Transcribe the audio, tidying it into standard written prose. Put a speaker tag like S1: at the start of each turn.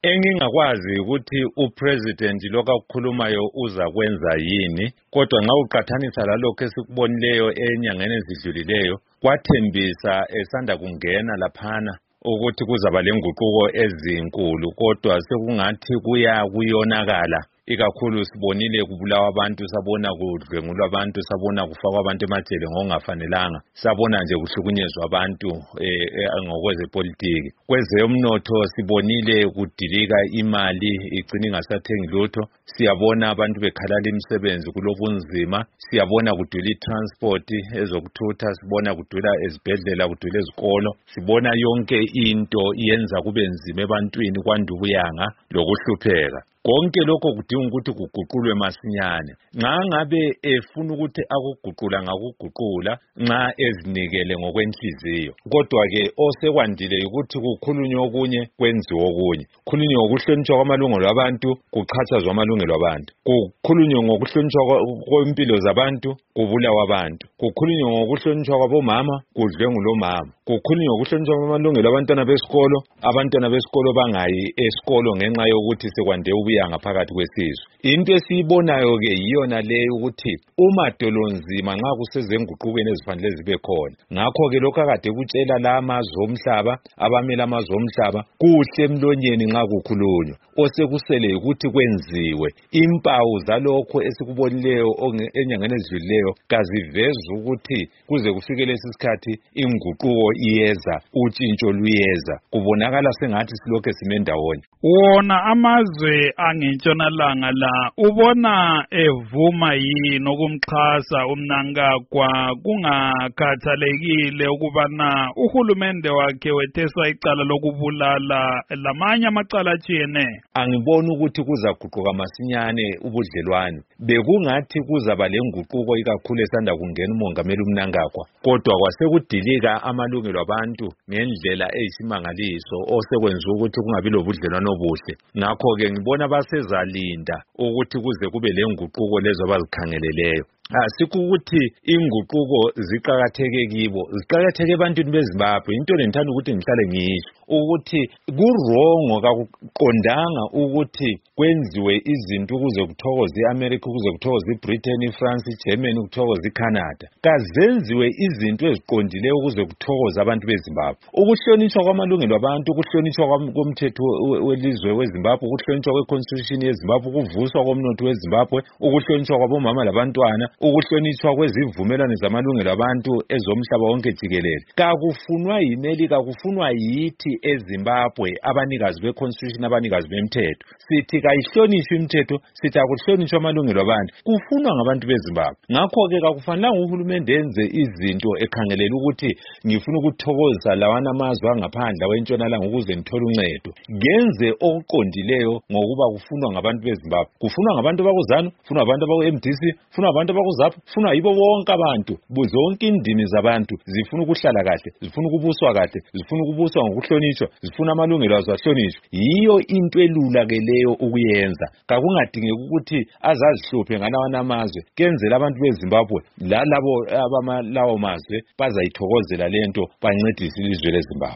S1: Engingakwazi ukuthi upresident lokho akukhulumayo uza kwenza yini, kodwa nxa uqathanisa lalokho esikubonileyo enyangeni ezidlulileyo, kwathembisa esanda kungena laphana ukuthi kuzaba lenguquko ezinkulu, kodwa sekungathi kuyonakala. Ikakhulu sibonile kubulawa abantu, sabona kudlwengulwa abantu, sabona kufakwa abantu emajele ngokungafanelanga, sabona nje kuhlukunyezwa abantu ngokwezepolitiki. Kwezomnotho sibonile kudilika imali igcina ingasathengi lutho, siyabona abantu bekhalala imisebenzi kulobunzima, siyabona kudula itransport ezokuthutha, sibona kudula ezibhedlela, kudula ezikolo, sibona yonke into yenza kube nzima ebantwini, kwanda ubuyanga lokuhlupheka. Konke lokho kudinga ukuthi kuguqulwe masinyane. Nxa ngabe efuna ukuthi akuguqula ngakuguqula nxa ezinikele ngokwenhliziyo. Kodwa ke osekwandile ukuthi kukhulunywe okunye kwenziwe okunye. Kukhulunywe ngokuhlonitshwa kwamalungelo abantu, kuqhatshazwa amalungelo abantu. Kukhulunywe ngokuhlonitshwa kwempilo zabantu, kubulawa abantu. Kukhulunywe ngokuhlonitshwa kwabomama, kudlwengulwa omama. Kukhulunywe ngokuhlonitshwa kwamalungelo abantwana besikolo bangayi esikolo ngenxa yokuthi sekwande ubuyanga phakathi kwesizwe. Into esiyibonayo ke yiyona leyo ukuthi umadolonzima nxa kusezenguqukweni ezifanele zibe khona. Ngakho ke lokho akade kutshela la amazwe omhlaba, abamela amazwe omhlaba, kuhle emlonyeni nxa kukhulunywa. Osekusele ukuthi kwenziwe. Impawu zalokho esikubonileyo enyangeni ezidlulileyo kaziveza ukuthi kuze kufike lesi sikhathi inguquko iyeza, utshintsho luyeza. Kubonakala sengathi silokho sime ndawonye.
S2: Wona amazwe angentshonalanga la ubona evuma yini ukumxhasa uMnangagwa kungakhathalekile ukubana uhulumende wakhe wethesa icala lokubulala lamanye amacala atshiyene?
S1: Angiboni ukuthi kuzaguquka masinyane ubudlelwane. Bekungathi kuzaba lenguquko ikakhulu esanda kungena umongameli uMnangagwa, kodwa kwasekudilika amalungelo abantu ngendlela eyisimangaliso osekwenza ukuthi kungabi lobudlelwane obuhle. Ngakho ke ngibona basezalinda ukuthi kuze kube lenguquko lezo abazikhangeleleyo. Asikho ukuthi inguquko ziqhakatheke kibo, ziqhakatheke ebantwini beZimbabwe. Into lengithanda ukuthi ngihlale ngisho ukuthi kurongo kakuqondanga ukuthi kwenziwe izinto ukuze kuthokoze iAmerica, ukuze kuthokoze iBritain, iFrance, iGermany, kuthokoze iCanada. Kazenziwe izinto eziqondileyo ukuze kuthokoze abantu beZimbabwe. Ukuhlonitshwa kwamalungelo abantu, ukuhlonitshwa komthetho welizwe weZimbabwe, ukuhlonitshwa kweConstitution yeZimbabwe, ukuvuswa komnotho weZimbabwe, ukuhlonitshwa kwabomama labantwana, ukuhlonitshwa kwezivumelwano zamalungelo abantu ezomhlaba wonke jikelele. Kakufunwa yiMelika, kufunwa yithi eZimbabwe abanikazi beConstitution, abanikazi bemthetho. Sithi kayihlonishwe imithetho, sithi akuhlonishwe amalungelo abantu. Kufunwa ngabantu beZimbabwe. Ngakho ke kakufanelanga uhulumende enze izinto ekhangelela ukuthi ngifuna ukuthokoza lawana amazwe angaphandle awentshonalanga ukuze ngithole uncedo. Genze okuqondileyo ngokuba kufunwa ngabantu beZimbabwe. Kufunwa ngabantu bakuZANU, kufunwa ngabantu bakuMDC, kufunwa ngabantu bakuZAPU, kufunwa yibo bonke abantu. Zonke indimi zabantu zifuna ukuhlala kahle, zifuna ukubuswa kahle, zifuna ukubuswa ngokuhlonishwa, zifuna amalungelo azo ahlonishwe. Yiyo into elula ke leyo ukuyenza. Kakungadingeki ukuthi azazihluphe ngalawana amazwe. Kenzela abantu beZimbabwe lalabo abamalawo mazwe bazayithokozela lento bancedise ilizwe leZimbabwe.